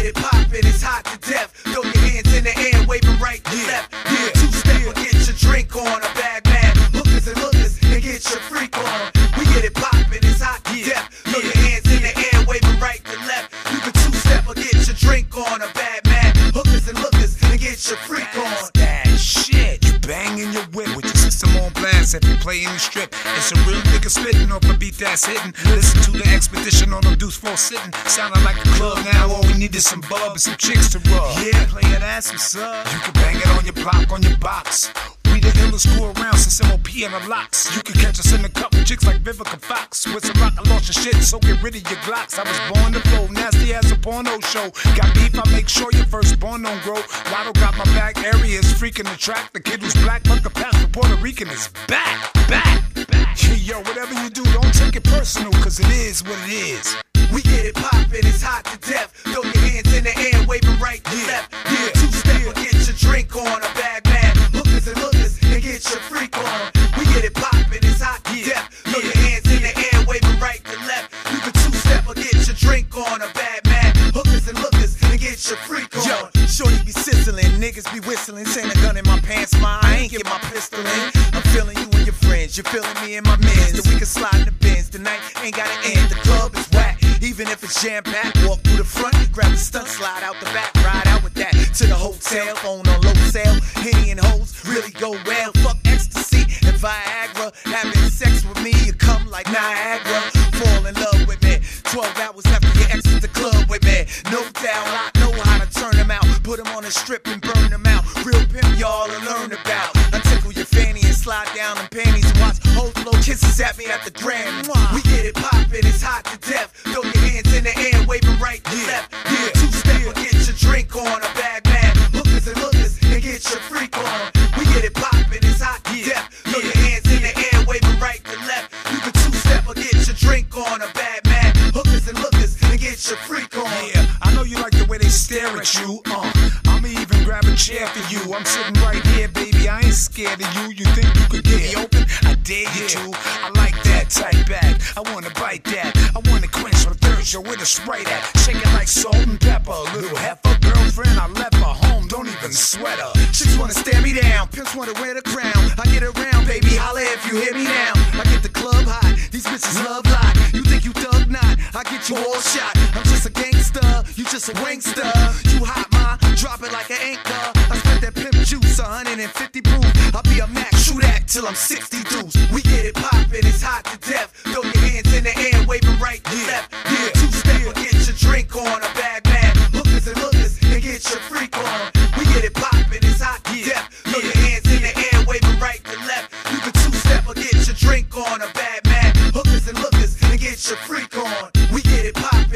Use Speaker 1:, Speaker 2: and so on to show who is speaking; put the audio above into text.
Speaker 1: it poppin', it's hot to death. Throw your hands in the air, waving right to left. Yeah, two-step or get your drink on. A bag man, hookers and lookers, and get your freak on. We get it poppin', it's hot to death. Throw your hands in the air, waving right to left. You can two-step or get your drink on. A bad man, hookers and lookers, and get your freak on.
Speaker 2: That shit, you banging your whip with your system on blast if you play in the strip. It's a real nigga spitting off a beat that's hitting. Listen to the expedition on them Deuce 4 sitting. Sounding like a club now, all we need is some bub and some chicks to rub. Yeah, play it as some sub. You can bang it on your block, on your box. We the illest crew around since MOP and the locks. You can catch us in a couple chicks like Vivica Fox. With some rock, I lost your shit, so get rid of your Glocks. I was born to flow, nasty as a porno show. Got beef, I make sure your firstborn don't grow. Lotto got my back, areas freaking the track. The kid who's black, but the past for Puerto Rican is back. Yo, whatever you do, don't take it personal, cause it is what it is.
Speaker 1: We get it poppin', it's hot to death. Throw your hands in the air, waving right to left. Yeah, two-step or get your drink on. A bag man, hookers and lookers, and get your freak on. We get it poppin', it's hot to death. Throw your hands in the air, waving right to left. You can two-step or get your drink on. A bad man, hookers and lookers, and get your freak on.
Speaker 3: Yo, shorty be sizzling, niggas be whistling. Saying a gun in my pants, I ain't get my pistol in. I'm feeling you and your friends, you're feeling me and my mans. So we can slide in the bins, tonight ain't gotta end. The club is whack, even if it's jam-packed. Walk through the front, grab the stunt, slide out the back, ride out with that to the hotel. Phone on low sale, Henny and hoes really go well. Fuck ecstasy and Viagra, having sex with me, you come like Niagara. Fall in love with me, 12 hours after you exit the club with me. No doubt, I know how to turn them out. Put them on a strip and burn them out. Real pimp y'all to learn about. I tickle your fanny and slide down them panties and watch hoes blow kisses at me at the Grammy.
Speaker 1: We get it poppin', it's hot to death. Throw your hands in the air, waving right to left. Yeah, two-step or get your drink on. A bag man, hookers and lookers, and get your freak on. We get it poppin', it's hot to death. Throw your hands in the air, waving right to left. You can two-step or get your drink on. A bad man, hookers and lookers, and get your freak on.
Speaker 2: Yeah, I know you like the way they stare at you. I'ma even grab a chair for you. I'm sitting right here, baby. I ain't scared of you. You think you could get me open? I dare you to. I like that tight bag. I wanna bite that. I wanna quench my thirst. Yo, where the Sprite at? Shake it like salt and pepper. Little heifer girlfriend, I left her home. Don't even sweat her.
Speaker 3: Chicks wanna stare me down, pimps wanna wear the crown. I get around, baby, holla if you hear me now. I get the club hot, these bitches love lot. You think you thug not, I get you all shot. I'm just a gangster, you just a wankster. You hot, ma, drop it like an anchor. I spent that pimp juice, 150 proof. I'll be a max, shoot that till I'm 60 dudes.
Speaker 1: We get it poppin', it's hot to death. Throw your hands in the air, waving right to left. Yeah, two-step or get your drink on. A bag man, hookers and lookers, and get your freak on. We get it poppin', it's hot to death. Throw your hands in the air, waving right to left. You can two-step or get your drink on. A bad man, hookers and lookers, and get your freak on. We get it poppin'.